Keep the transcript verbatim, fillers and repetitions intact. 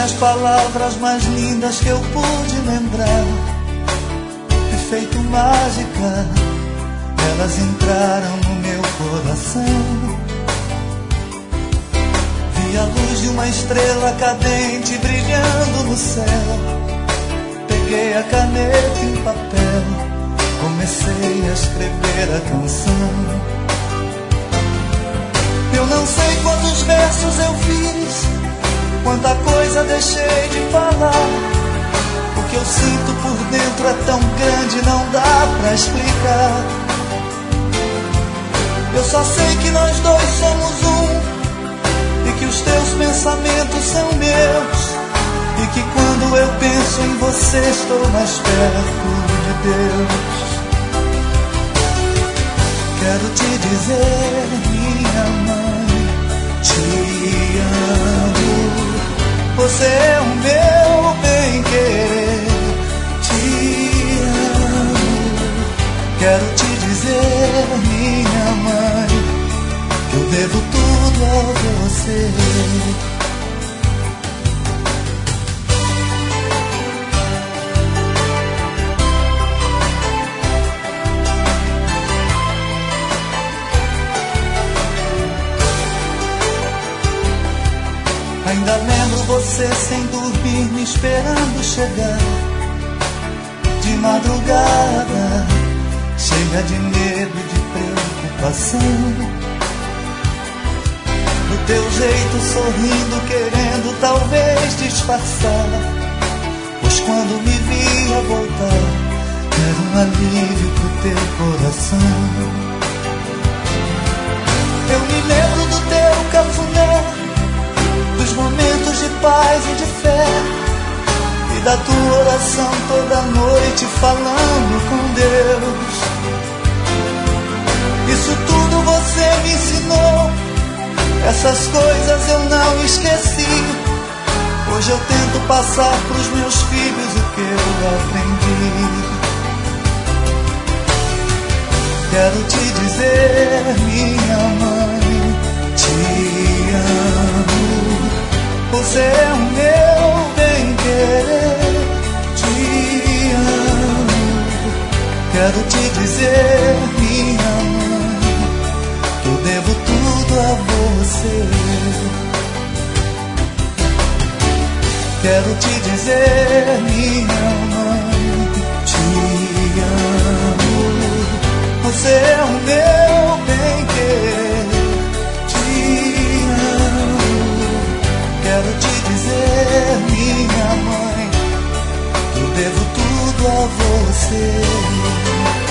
as palavras mais lindas que eu pude lembrar. E feito mágica, elas entraram no meu coração. Vi a luz de uma estrela cadente brilhando no céu. Peguei a caneta e o papel, comecei a escrever a canção. Eu não sei quantos versos eu fiz, quanta coisa deixei de falar. O que eu sinto por dentro é tão grande, não dá pra explicar. Eu só sei que nós dois somos um, e que os teus pensamentos são meus, e que quando eu penso em você estou mais perto de Deus. Quero te dizer, minha mãe, te amo. Você é o meu bem-querer, te amo. Quero te dizer, minha mãe, que eu devo tudo a você. Ainda lembro você sem dormir, me esperando chegar de madrugada, cheia de medo e de preocupação. Do teu jeito sorrindo, querendo talvez disfarçar, pois quando me via voltar, era um alívio pro teu coração. Eu me lembro do teu cafuné, dos momentos de paz e de fé, e da tua oração toda noite falando com Deus. Isso tudo você me ensinou, essas coisas eu não esqueci. Hoje eu tento passar pros meus filhos o que eu aprendi. Quero te dizer, minha mãe, te amo. Você é o meu bem-querer, te amo. Quero te dizer, minha mãe, que eu devo tudo a você. Quero te dizer, minha mãe, te amo. Você é o meu bem-querer, te amo. Quero te dizer, minha mãe, eu devo tudo a você.